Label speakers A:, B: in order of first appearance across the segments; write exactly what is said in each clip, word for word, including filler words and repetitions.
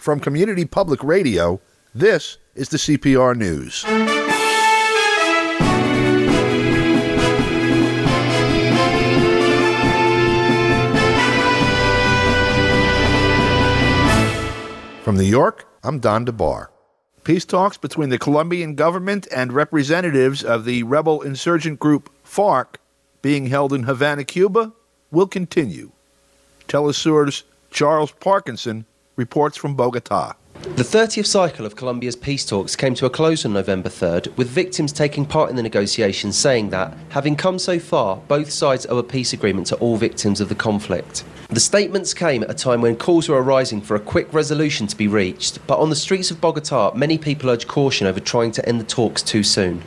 A: From Community Public Radio, this is the C P R News. From New York, I'm Don DeBar. Peace talks between the Colombian government and representatives of the rebel insurgent group FARC, being held in Havana, Cuba, will continue. Telesur's Charles Parkinson reports from Bogota.
B: The thirtieth cycle of Colombia's peace talks came to a close on November third, with victims taking part in the negotiations saying that, having come so far, both sides owe a peace agreement to all victims of the conflict. The statements came at a time when calls were arising for a quick resolution to be reached, but on the streets of Bogota, many people urge caution over trying to end the talks too soon.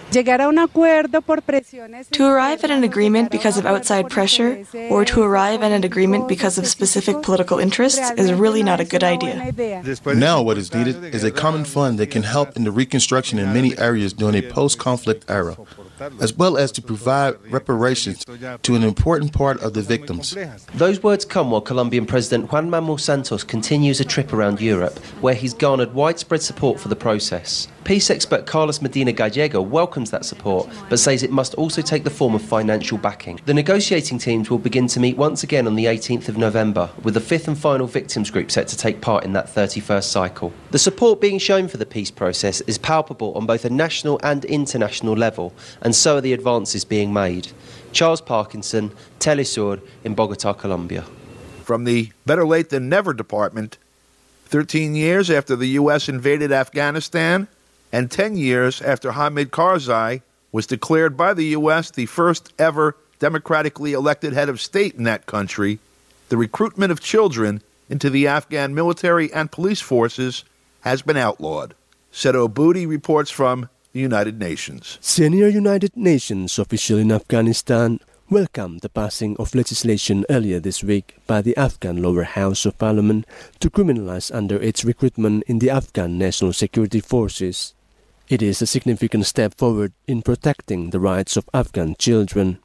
C: To arrive at an agreement because of outside pressure, or to arrive at an agreement because of specific political interests, is really not a good idea.
D: Now what is needed is a common fund that can help in the reconstruction in many areas during a post-conflict era, as well as to provide reparations to an important part of the victims.
B: Those words come while Colombian President Juan Manuel Santos continues a trip around Europe, where he's garnered widespread support for the process. Peace expert Carlos Medina Gallego welcomes that support, but says it must also take the form of financial backing. The negotiating teams will begin to meet once again on the eighteenth of November, with the fifth and final victims group set to take part in that thirty-first cycle. The support being shown for the peace process is palpable on both a national and international level, and so are the advances being made. Charles Parkinson, Telesur in Bogota, Colombia.
A: From the Better Late Than Never department, thirteen years after the U S invaded Afghanistan, and ten years after Hamid Karzai was declared by the U S the first ever democratically elected head of state in that country, the recruitment of children into the Afghan military and police forces has been outlawed. Seto Budi reports from the United Nations.
E: Senior United Nations official in Afghanistan welcomed the passing of legislation earlier this week by the Afghan lower house of parliament to criminalize underage recruitment in the Afghan National Security Forces. It is a significant step forward in protecting the rights of Afghan children.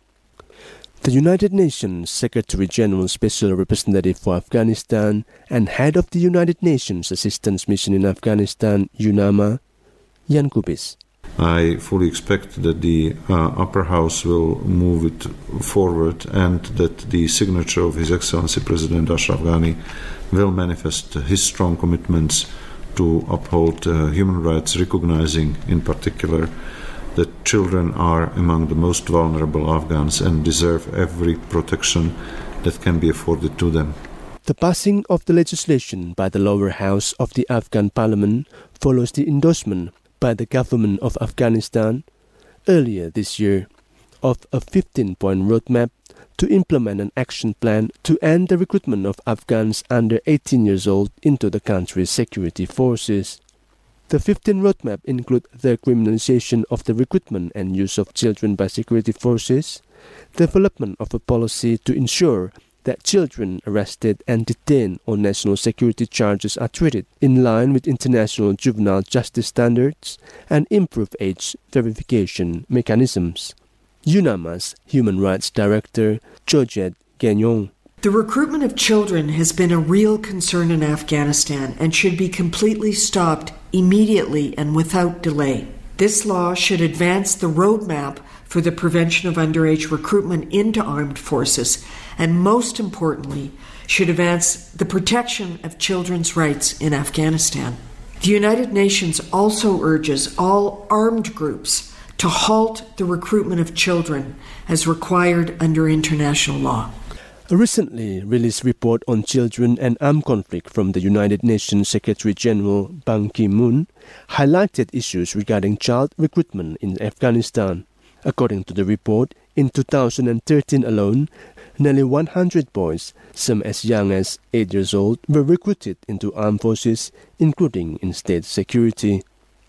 E: The United Nations Secretary-General Special Representative for Afghanistan and head of the United Nations Assistance Mission in Afghanistan, UNAMA, Jan Kubis.
F: I fully expect that the uh, upper house will move it forward and that the signature of His Excellency President Ashraf Ghani will manifest his strong commitments to uphold uh, human rights, recognizing in particular that children are among the most vulnerable Afghans and deserve every protection that can be afforded to them.
E: The passing of the legislation by the lower house of the Afghan parliament follows the endorsement by the government of Afghanistan earlier this year of a fifteen-point roadmap to implement an action plan to end the recruitment of Afghans under eighteen years old into the country's security forces. The fifteen roadmap include the criminalization of the recruitment and use of children by security forces, development of a policy to ensure that children arrested and detained on national security charges are treated in line with international juvenile justice standards, and improved age verification mechanisms. UNAMA's Human Rights Director, Georgette Gagnon.
G: The recruitment of children has been a real concern in Afghanistan and should be completely stopped immediately and without delay. This law should advance the roadmap for the prevention of underage recruitment into armed forces, and most importantly, should advance the protection of children's rights in Afghanistan. The United Nations also urges all armed groups to halt the recruitment of children as required under international law.
E: A recently released report on children and armed conflict from the United Nations Secretary-General Ban Ki-moon highlighted issues regarding child recruitment in Afghanistan. According to the report, in two thousand thirteen alone, nearly one hundred boys, some as young as eight years old, were recruited into armed forces, including in state security.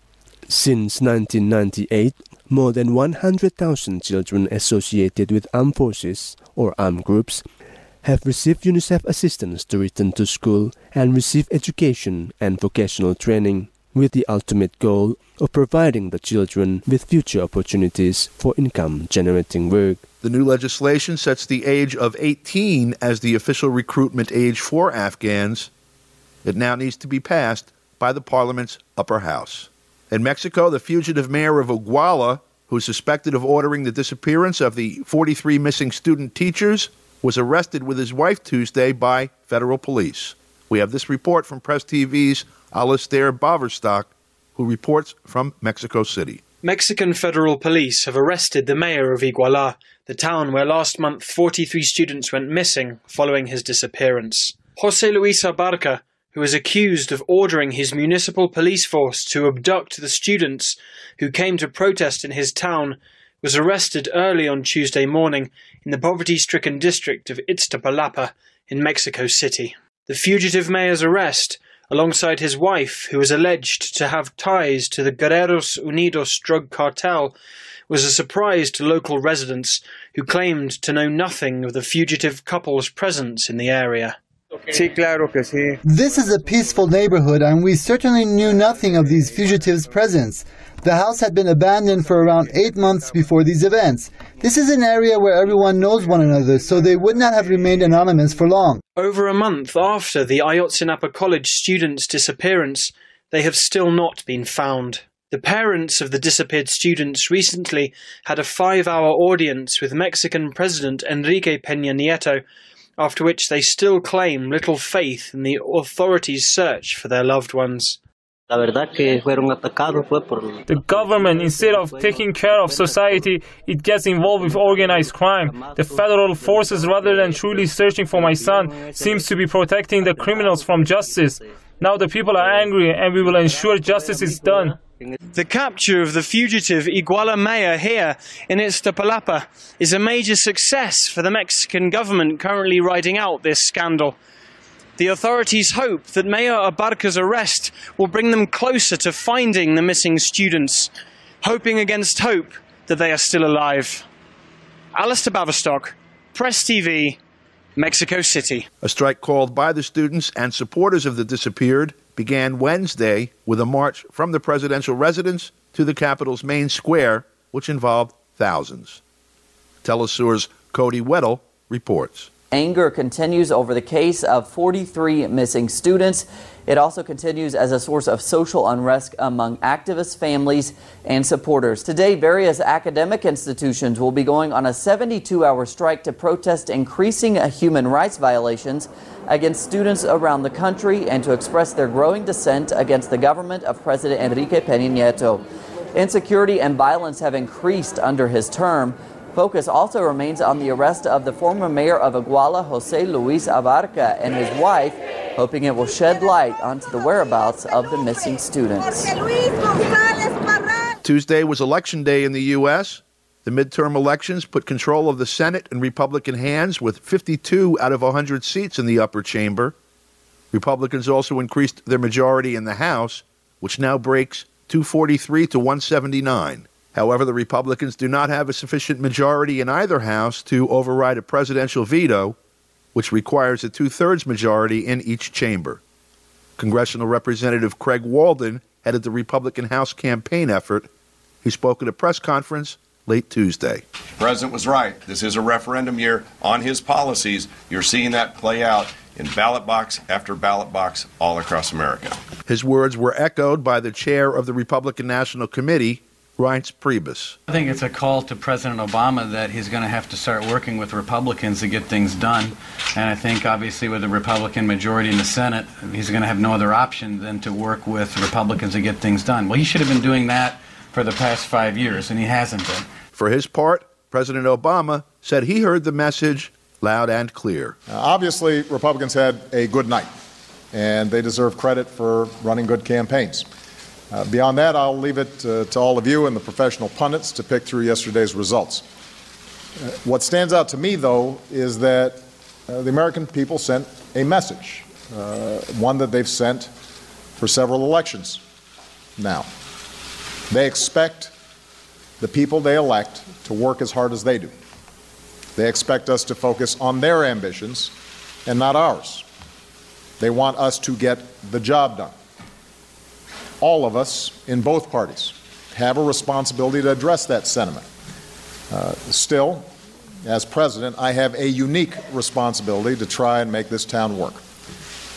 E: Since nineteen ninety-eight, more than one hundred thousand children associated with armed forces or armed groups have received UNICEF assistance to return to school and receive education and vocational training, with the ultimate goal of providing the children with future opportunities for income-generating work.
A: The new legislation sets the age of eighteen as the official recruitment age for Afghans It now needs to be passed by the parliament's upper house. In Mexico, the fugitive mayor of Iguala, who is suspected of ordering the disappearance of the forty-three missing student teachers, was arrested with his wife Tuesday by federal police. We have this report from Press T V's Alistair Baverstock, who reports from Mexico City.
H: Mexican federal police have arrested the mayor of Iguala, the town where last month forty-three students went missing following his disappearance. José Luis Abarca, who is accused of ordering his municipal police force to abduct the students who came to protest in his town, was arrested early on Tuesday morning in the poverty-stricken district of Iztapalapa in Mexico City. The fugitive mayor's arrest, alongside his wife, who was alleged to have ties to the Guerreros Unidos drug cartel, was a surprise to local residents who claimed to know nothing of the fugitive couple's presence in the area.
I: This is a peaceful neighborhood, and we certainly knew nothing of these fugitives' presence. The house had been abandoned for around eight months before these events. This is an area where everyone knows one another, so they would not have remained anonymous for long.
H: Over a month after the Ayotzinapa College students' disappearance, they have still not been found. The parents of the disappeared students recently had a five-hour audience with Mexican President Enrique Peña Nieto, after which they still claim little faith in the authorities' search for their loved ones.
J: The government, instead of taking care of society, it gets involved with organized crime. The federal forces, rather than truly searching for my son, seems to be protecting the criminals from justice. Now the people are angry, and we will ensure justice is done.
H: The capture of the fugitive Iguala mayor here in Iztapalapa is a major success for the Mexican government currently riding out this scandal. The authorities hope that Mayor Abarca's arrest will bring them closer to finding the missing students, hoping against hope that they are still alive. Alistair Baverstock, Press T V, Mexico City.
A: A strike called by the students and supporters of the disappeared began Wednesday with a march from the presidential residence to the capital's main square, which involved thousands. Telesur's Cody Weddle reports.
K: Anger continues over the case of forty-three missing students. It also continues as a source of social unrest among activists, families, and supporters. Today, various academic institutions will be going on a seventy-two hour strike to protest increasing human rights violations against students around the country and to express their growing dissent against the government of President Enrique Peña Nieto. Insecurity and violence have increased under his term. Focus also remains on the arrest of the former mayor of Iguala, José Luis Abarca, and his wife, hoping it will shed light onto the whereabouts of the missing students.
A: Tuesday was election day in the U S The midterm elections put control of the Senate in Republican hands with fifty-two out of one hundred seats in the upper chamber. Republicans also increased their majority in the House, which now breaks two forty-three to one seventy-nine. However, the Republicans do not have a sufficient majority in either house to override a presidential veto, which requires a two-thirds majority in each chamber. Congressional Representative Craig Walden headed the Republican House campaign effort. He spoke at a press conference late Tuesday.
L: The president was right. This is a referendum year on his policies. You're seeing that play out in ballot box after ballot box all across America.
A: His words were echoed by the chair of the Republican National Committee, Reince Priebus.
M: I think it's a call to President Obama that he's going to have to start working with Republicans to get things done. And I think, obviously, with the Republican majority in the Senate, he's going to have no other option than to work with Republicans to get things done. Well, he should have been doing that for the past five years, and he hasn't been.
A: For his part, President Obama said he heard the message loud and clear.
N: Uh, obviously, Republicans had a good night, and they deserve credit for running good campaigns. Uh, beyond that, I'll leave it uh, to all of you and the professional pundits to pick through yesterday's results. Uh, what stands out to me, though, is that uh, the American people sent a message, uh, one that they've sent for several elections now. They expect the people they elect to work as hard as they do. They expect us to focus on their ambitions and not ours. They want us to get the job done. All of us in both parties have a responsibility to address that sentiment. Uh, still, as president, I have a unique responsibility to try and make this town work.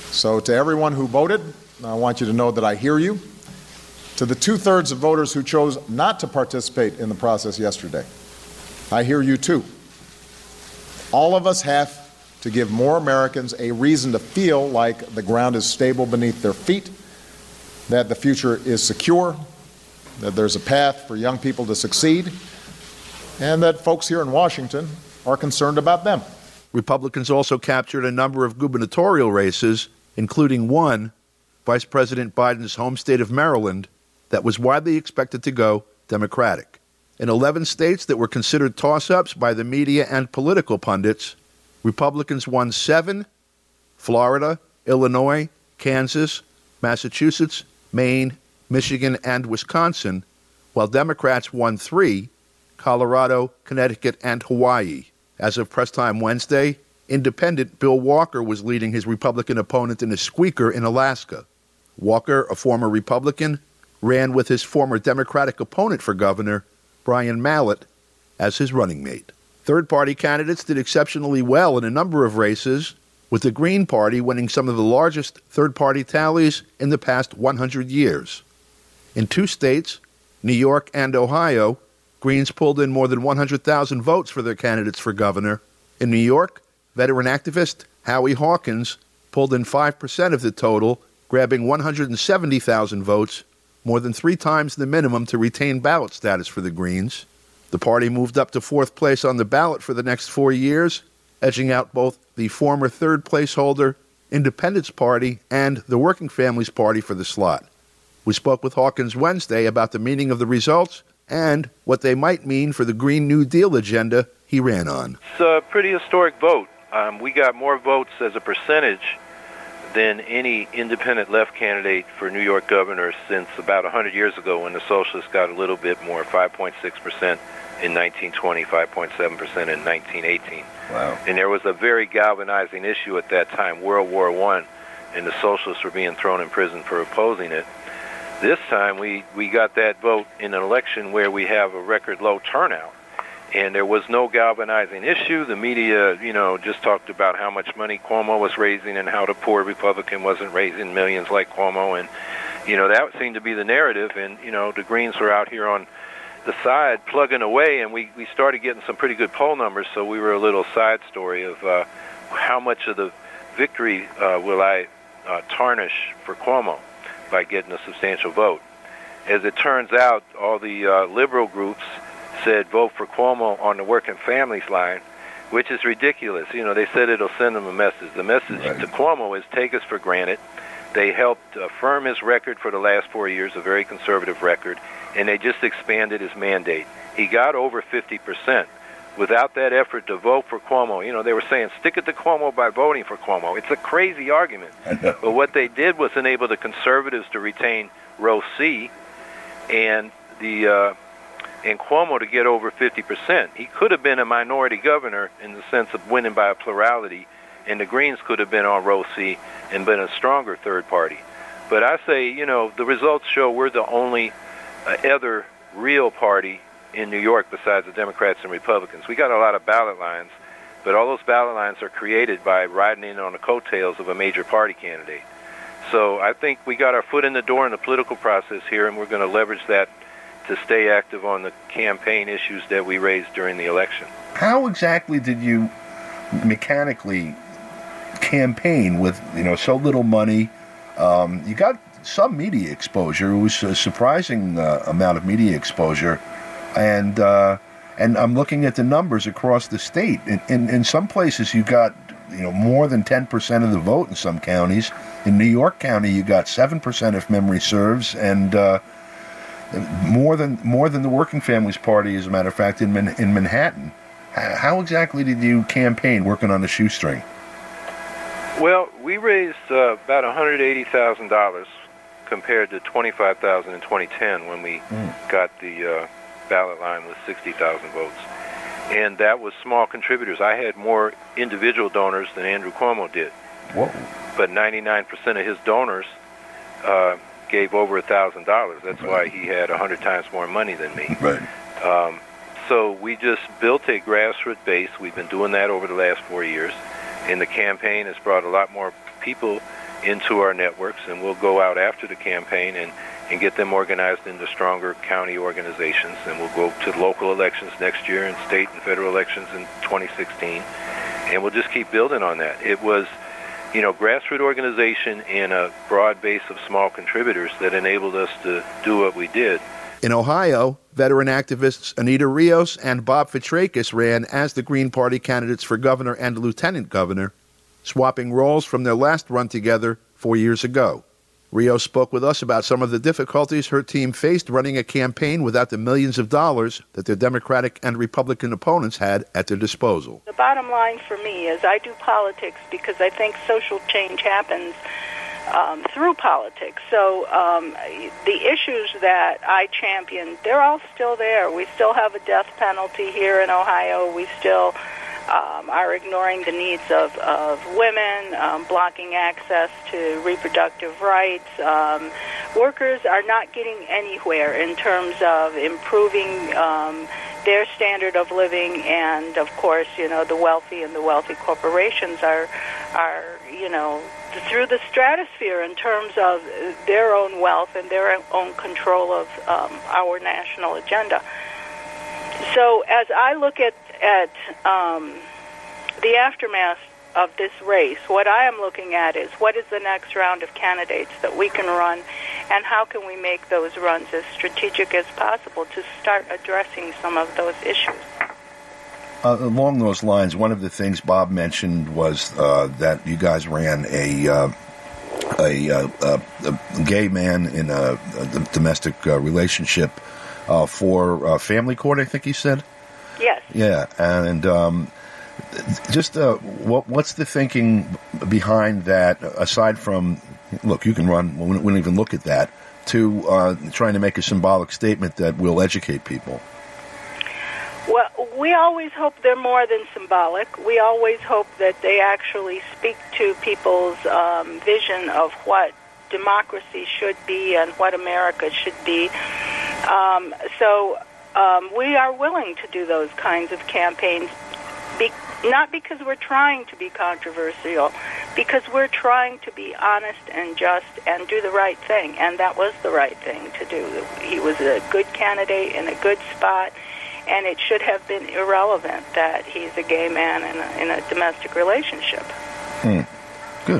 N: So to everyone who voted, I want you to know that I hear you. To the two-thirds of voters who chose not to participate in the process yesterday, I hear you too. All of us have to give more Americans a reason to feel like the ground is stable beneath their feet, that the future is secure, that there's a path for young people to succeed, and that folks here in Washington are concerned about them.
A: Republicans also captured a number of gubernatorial races, including one, Vice President Biden's home state of Maryland, that was widely expected to go Democratic. In eleven states that were considered toss-ups by the media and political pundits, Republicans won seven: Florida, Illinois, Kansas, Massachusetts, Maine, Michigan, and Wisconsin, while Democrats won three: Colorado, Connecticut, and Hawaii. As of press time Wednesday, independent Bill Walker was leading his Republican opponent in a squeaker in Alaska. Walker, a former Republican, ran with his former Democratic opponent for governor, Brian Mallett, as his running mate. Third-party candidates did exceptionally well in a number of races, with the Green Party winning some of the largest third-party tallies in the past one hundred years. In two states, New York and Ohio, Greens pulled in more than one hundred thousand votes for their candidates for governor. In New York, veteran activist Howie Hawkins pulled in five percent of the total, grabbing one hundred seventy thousand votes, more than three times the minimum to retain ballot status for the Greens. The party moved up to fourth place on the ballot for the next four years, edging out both the former third-place holder, Independence Party, and the Working Families Party for the slot. We spoke with Hawkins Wednesday about the meaning of the results and what they might mean for the Green New Deal agenda he ran on.
O: It's a pretty historic vote. Um, we got more votes as a percentage than any independent left candidate for New York governor since about one hundred years ago when the socialists got a little bit more, five point six percent in nineteen twenty, five point seven percent in nineteen eighteen.
P: Wow.
O: And there was a very galvanizing issue at that time, World War One, and the socialists were being thrown in prison for opposing it. This time we, we got that vote in an election where we have a record low turnout. And there was no galvanizing issue. The media, you know, just talked about how much money Cuomo was raising and how the poor Republican wasn't raising millions like Cuomo. And, you know, that seemed to be the narrative. And, you know, the Greens were out here on the side plugging away, and we, we started getting some pretty good poll numbers. So we were a little side story of uh, how much of the victory uh, will I uh, tarnish for Cuomo by getting a substantial vote. As it turns out, all the uh, liberal groups said vote for Cuomo on the Working Families line, which is ridiculous. You know, they said it'll send them a message. The message right. to Cuomo is take us for granted. They helped affirm his record for the last four years, a very conservative record, and they just expanded his mandate. He got over fifty percent. Without that effort to vote for Cuomo, you know, they were saying stick it to Cuomo by voting for Cuomo. It's a crazy argument. But what they did was enable the conservatives to retain row C and the uh, and Cuomo to get over fifty percent. He could have been a minority governor in the sense of winning by a plurality, and the Greens could have been on row C and been a stronger third party. But I say, you know, the results show we're the only uh, other real party in New York besides the Democrats and Republicans. We got a lot of ballot lines, but all those ballot lines are created by riding in on the coattails of a major party candidate. So I think we got our foot in the door in the political process here, and we're going to leverage that to stay active on the campaign issues that we raised during the election.
A: How exactly did you mechanically campaign with, you know, so little money? Um, you got some media exposure. It was a surprising uh, amount of media exposure. And uh, and I'm looking at the numbers across the state. In, in, in some places, you got, you know, more than ten percent of the vote in some counties. In New York County, you got seven percent if memory serves, and uh, more than more than the Working Families Party, as a matter of fact, in Man- in Manhattan. How exactly did you campaign, working on a shoestring?
O: Well, we raised uh, about one hundred eighty thousand dollars compared to twenty-five thousand dollars in twenty ten when we mm. got the uh, ballot line with sixty thousand votes. And that was small contributors. I had more individual donors than Andrew Cuomo did.
A: Whoa.
O: But ninety-nine percent of his donors uh, gave over one thousand dollars. That's right. Why he had one hundred times more money than me.
A: Right.
O: Um, so we just built a grassroots base. We've been doing that over the last four years. And the campaign has brought a lot more people into our networks, and we'll go out after the campaign and, and get them organized into stronger county organizations. And we'll go to local elections next year and state and federal elections in twenty sixteen. And we'll just keep building on that. It was, you know, grassroots organization and a broad base of small contributors that enabled us to do what we did.
A: In Ohio, veteran activists Anita Rios and Bob Fitrakis ran as the Green Party candidates for governor and lieutenant governor, swapping roles from their last run together four years ago. Rios spoke with us about some of the difficulties her team faced running a campaign without the millions of dollars that their Democratic and Republican opponents had at their disposal.
P: The bottom line for me is I do politics because I think social change happens um, through politics. So um, the issues that I champion, they're all still there. We still have a death penalty here in Ohio. We still Um, are ignoring the needs of, of women, um, blocking access to reproductive rights. Um, workers are not getting anywhere in terms of improving um, their standard of living, and of course, you know, the wealthy and the wealthy corporations are, are, you know, through the stratosphere in terms of their own wealth and their own control of um, our national agenda. So as I look at at um, the aftermath of this race, what I am looking at is what is the next round of candidates that we can run, and how can we make those runs as strategic as possible to start addressing some of those issues.
A: Uh, along those lines, one of the things Bob mentioned was uh, that you guys ran a uh, a, uh, a gay man in a, a domestic uh, relationship uh, for uh, family court, I think he said.
P: Yes.
A: Yeah, and um, just uh, what, what's the thinking behind that, aside from, look, you can run, we don't even look at that, to uh, trying to make a symbolic statement that will educate people?
P: Well, we always hope they're more than symbolic. We always hope that they actually speak to people's um, vision of what democracy should be and what America should be. Um, so... Um, we are willing to do those kinds of campaigns, be, not because we're trying to be controversial, because we're trying to be honest and just and do the right thing, and that was the right thing to do. He was a good candidate in a good spot, and it should have been irrelevant that he's a gay man in a, in a domestic relationship.
A: Hmm. Good.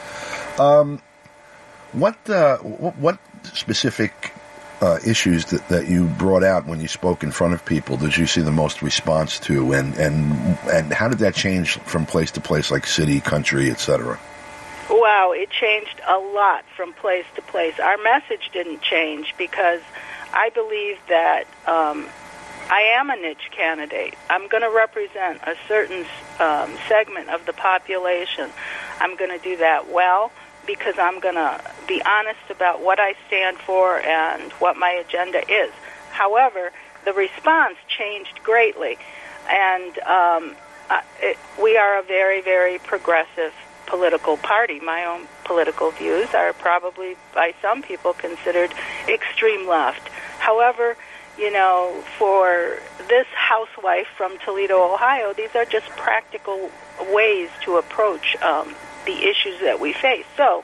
A: Um, what, uh, what specific Uh, issues that, that you brought out when you spoke in front of people did you see the most response to, and, and and how did that change from place to place, like city, country, et cetera?
P: Wow, it changed a lot from place to place. Our message didn't change because I believe that um, I am a niche candidate. I'm going to represent a certain um, segment of the population. I'm going to do that well, because I'm going to be honest about what I stand for and what my agenda is. However, the response changed greatly, and um, uh, it, we are a very, very progressive political party. My own political views are probably, by some people, considered extreme left. However, you know, for this housewife from Toledo, Ohio, these are just practical ways to approach um the issues that we face. So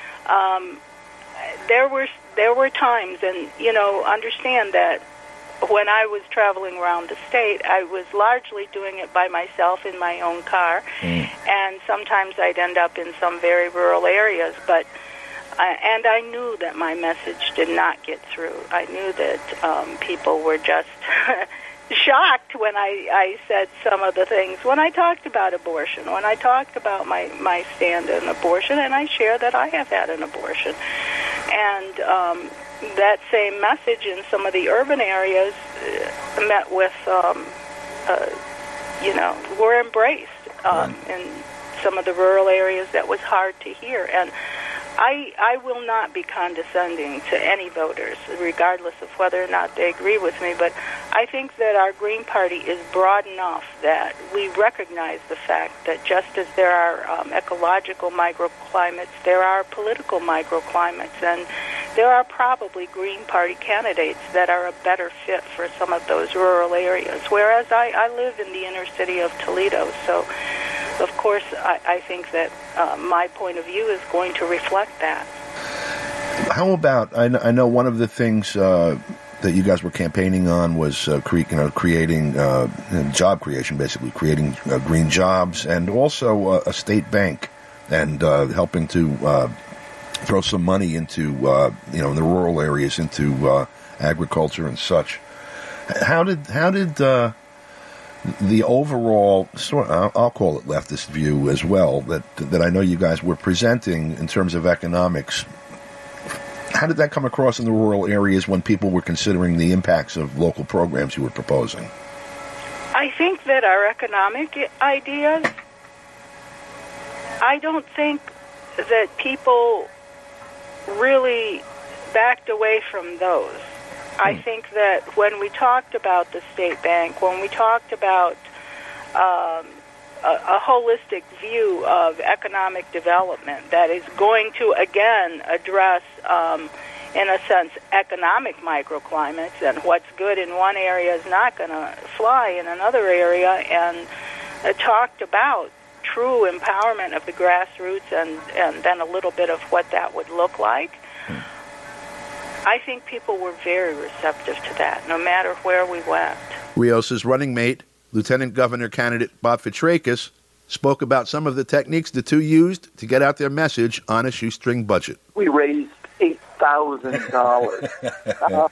P: um, there were there were times, and you know, understand that when I was traveling around the state, I was largely doing it by myself in my own car, mm. and sometimes I'd end up in some very rural areas. But uh, and I knew that my message did not get through. I knew that um, people were just shocked when I, I said some of the things, when I talked about abortion, when I talked about my, my stand on abortion, and I share that I have had an abortion. And um, that same message in some of the urban areas uh, met with, um, uh, you know, were embraced um, in some of the rural areas. That was hard to hear. And I, I will not be condescending to any voters, regardless of whether or not they agree with me, but I think that our Green Party is broad enough that we recognize the fact that just as there are um, ecological microclimates, there are political microclimates, and there are probably Green Party candidates that are a better fit for some of those rural areas, whereas I, I live in the inner city of Toledo, so of course, I, I think that uh, my point of view is going to reflect that.
A: How about, I know, I know one of the things uh, that you guys were campaigning on was uh, cre- you know, creating uh, job creation, basically, creating uh, green jobs, and also uh, a state bank, and uh, helping to uh, throw some money into, uh, you know, in the rural areas, into uh, agriculture and such. How did, how did uh, the overall, sort of, I'll call it leftist view as well, that that I know you guys were presenting in terms of economics, how did that come across in the rural areas when people were considering the impacts of local programs you were proposing?
P: I think that our economic ideas, I don't think that people really backed away from those. I think that when we talked about the state bank, when we talked about um, a, a holistic view of economic development that is going to, again, address, um, in a sense, economic microclimates, and what's good in one area is not going to fly in another area, and uh, talked about true empowerment of the grassroots, and, and then a little bit of what that would look like. I think people were very receptive to that, no matter where we went.
A: Rios's running mate, Lieutenant Governor candidate Bob Fitrakis, spoke about some of the techniques the two used to get out their message on a shoestring budget.
Q: We raised eight thousand dollars. uh,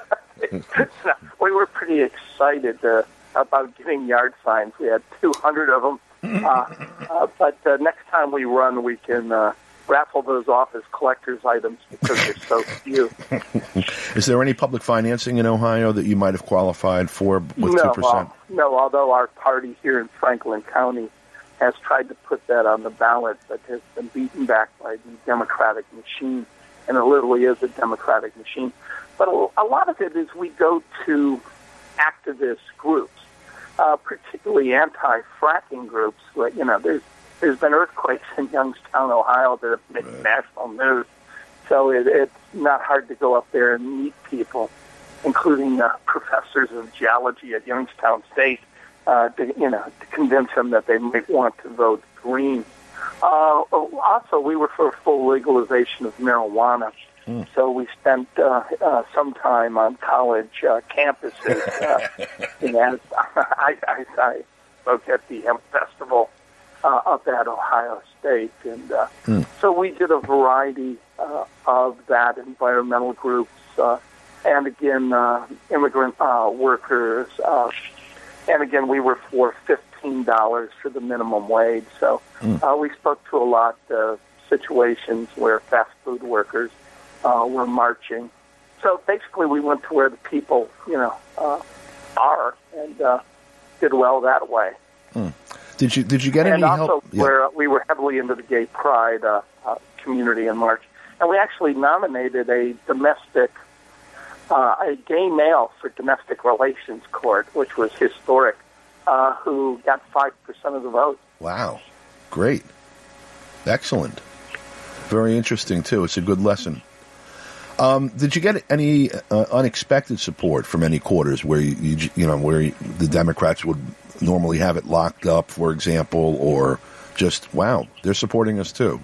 Q: we were pretty excited uh, about getting yard signs. We had two hundred of them. Uh, uh, but uh, next time we run, we can uh, raffle those off as collector's items because they're so few.
A: Is there any public financing in Ohio that you might have qualified for with
Q: no,
A: two percent?
Q: Uh, no, although our party here in Franklin County has tried to put that on the ballot, but has been beaten back by the Democratic machine, and it literally is a Democratic machine. But a lot of it is we go to activist groups, uh, particularly anti-fracking groups. You know, there's There's been earthquakes in Youngstown, Ohio, that have made right. national news. So it, it's not hard to go up there and meet people, including uh, professors of geology at Youngstown State, uh, to, you know, to convince them that they might want to vote green. Uh, also, we were for full legalization of marijuana. Mm. So we spent uh, uh, some time on college uh, campuses. Uh, and I, I, I spoke at the hemp festival Uh, up at Ohio State, and uh, mm. so we did a variety uh, of that, environmental groups, uh, and again, uh, immigrant uh, workers, uh, and again, we were for fifteen dollars for the minimum wage, so mm. uh, we spoke to a lot of situations where fast food workers uh, were marching. So basically, we went to where the people, you know, uh, are, and uh, did well that way.
A: Mm. Did you did you get
Q: and
A: any
Q: also
A: help?
Q: Yeah. Where we were heavily into the gay pride uh, uh, community in March, and we actually nominated a domestic, uh, a gay male for domestic relations court, which was historic, uh, who got five percent of the vote.
A: Wow, great, excellent, very interesting too. It's a good lesson. Um, did you get any uh, unexpected support from any quarters where you, you, you know where you, the Democrats would normally have it locked up, for example, or just wow, they're supporting us too?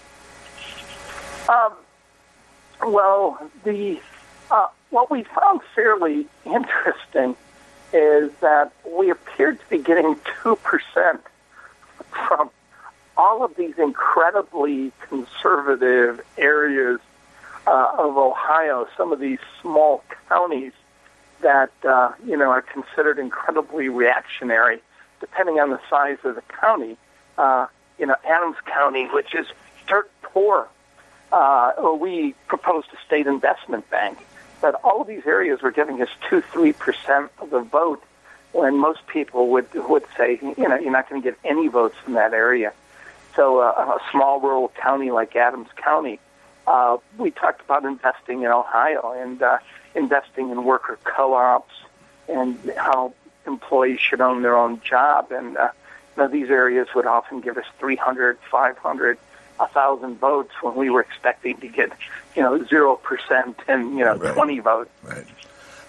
Q: Um, well, the uh, what we found fairly interesting is that we appeared to be getting two percent from all of these incredibly conservative areas Uh, of Ohio, some of these small counties that, uh, you know, are considered incredibly reactionary, depending on the size of the county. Uh, you know, Adams County, which is dirt poor, uh, we proposed a state investment bank. But all of these areas were giving us two, three percent of the vote, when most people would would say, you know, you're not going to get any votes from that area. So uh, a small rural county like Adams County, Uh, we talked about investing in Ohio and uh, investing in worker co-ops and how employees should own their own job. And uh, you know, these areas would often give us three hundred, five hundred, one thousand votes when we were expecting to get, you know, zero percent and, you know, right. twenty votes.
A: Right.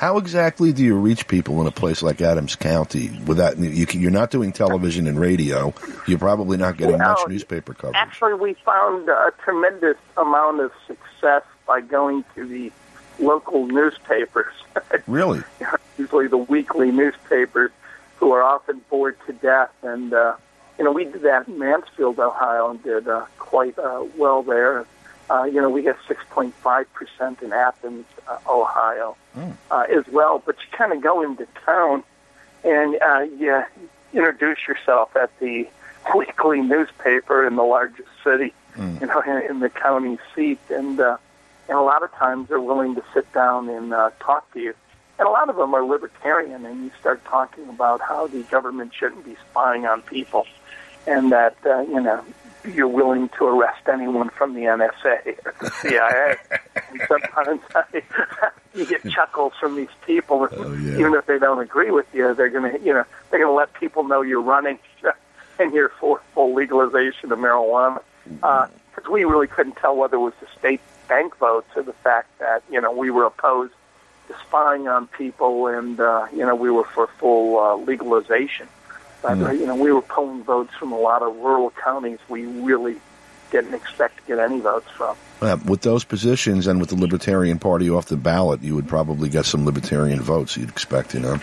A: How exactly do you reach people in a place like Adams County without you, you're not doing television and radio? You're probably not getting
Q: Well,
A: much newspaper coverage.
Q: Actually, we found a tremendous amount of success by going to the local newspapers.
A: Really?
Q: Usually the weekly newspapers, who are often bored to death. And, uh, you know, we did that in Mansfield, Ohio, and did uh, quite uh, well there. Uh, you know, we get six point five percent in Athens, uh, Ohio, mm. uh, as well. But you kind of go into town and uh, you introduce yourself at the weekly newspaper in the largest city, mm. you know, in, in the county seat. And, uh, and a lot of times they're willing to sit down and uh, talk to you. And a lot of them are libertarian, and you start talking about how the government shouldn't be spying on people and that, uh, you know, you're willing to arrest anyone from the N S A or the C I A. And sometimes I, you get chuckles from these people,
A: oh, yeah.
Q: even if they don't agree with you. They're going to, you know, they're going to let people know you're running and you're for full legalization of marijuana. Because uh, we really couldn't tell whether it was the state bank votes or the fact that, you know, we were opposed to spying on people and, uh, you know, we were for full uh, legalization. But, mm. you know, we were pulling votes from a lot of rural counties we really didn't expect to get any votes from.
A: Uh, with those positions and with the Libertarian Party off the ballot, you would probably get some Libertarian votes, you'd expect, you know?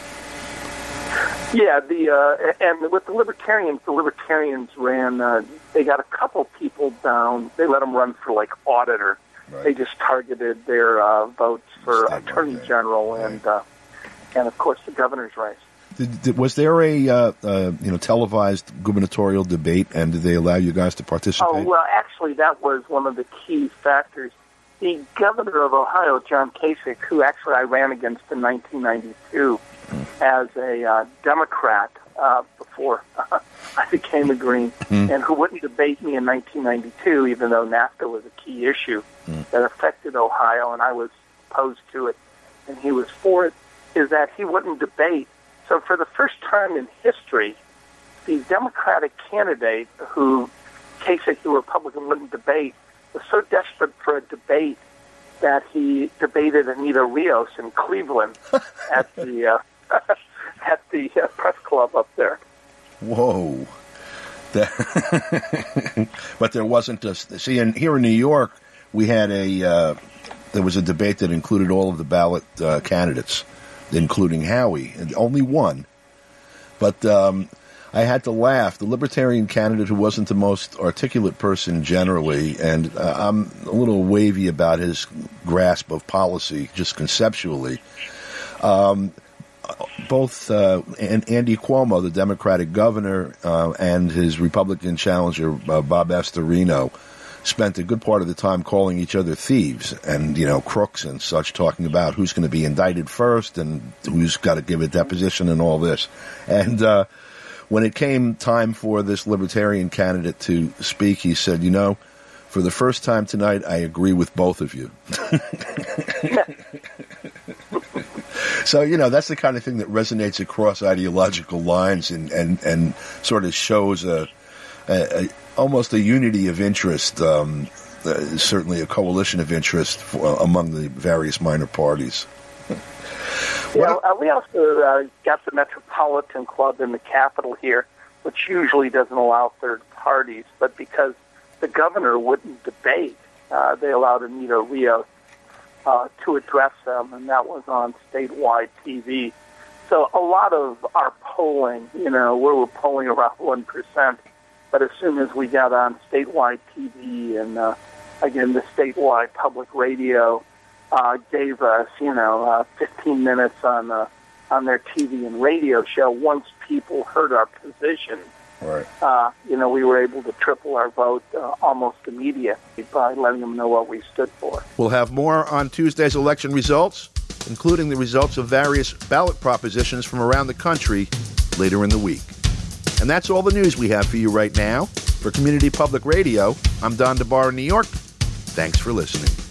Q: Yeah, the uh, and with the Libertarians, the Libertarians ran, uh, they got a couple people down. They let them run for, like, auditor. Right. They just targeted their uh, votes for State Attorney right. General right. and, uh, and, of course, the governor's race.
A: Did, did, was there a uh, uh, you know televised gubernatorial debate, and did they allow you guys to participate?
Q: Oh, well, actually, that was one of the key factors. The governor of Ohio, John Kasich, who actually I ran against in nineteen ninety-two mm. as a uh, Democrat uh, before I became a Green, mm. and who wouldn't debate me in nineteen ninety-two, even though NAFTA was a key issue mm. that affected Ohio, and I was opposed to it, and he was for it, is that he wouldn't debate. So for the first time in history, the Democratic candidate who Kasich, the Republican, wouldn't debate, was so desperate for a debate that he debated Anita Rios in Cleveland at the uh, at the uh, press club up there.
A: Whoa! That but there wasn't a see. In, here in New York, we had a uh, there was a debate that included all of the ballot uh, candidates, including Howie, and only one. But um, I had to laugh. The Libertarian candidate, who wasn't the most articulate person generally, and uh, I'm a little wavy about his grasp of policy, just conceptually. Um, both uh, Andy Cuomo, the Democratic governor, uh, and his Republican challenger, uh, Bob Astorino, spent a good part of the time calling each other thieves and, you know, crooks and such, talking about who's going to be indicted first and who's got to give a deposition and all this. And uh, when it came time for this Libertarian candidate to speak, he said, you know, for the first time tonight, I agree with both of you. So, you know, that's the kind of thing that resonates across ideological lines and, and, and sort of shows a, a, a almost a unity of interest, um, uh, certainly a coalition of interest for, uh, among the various minor parties.
Q: Yeah, uh, we also uh, got the Metropolitan Club in the Capitol here, which usually doesn't allow third parties, but because the governor wouldn't debate, uh, they allowed Anita Rios uh, to address them, and that was on statewide T V. So a lot of our polling, you know, we were polling around one percent, but as soon as we got on statewide T V and, uh, again, the statewide public radio uh, gave us, you know, uh, fifteen minutes on uh, on their T V and radio show, once people heard our position,
A: right.
Q: uh, you know, we were able to triple our vote uh, almost immediately by letting them know what we stood for.
A: We'll have more on Tuesday's election results, including the results of various ballot propositions from around the country later in the week. And that's all the news we have for you right now. For Community Public Radio, I'm Don DeBar in New York. Thanks for listening.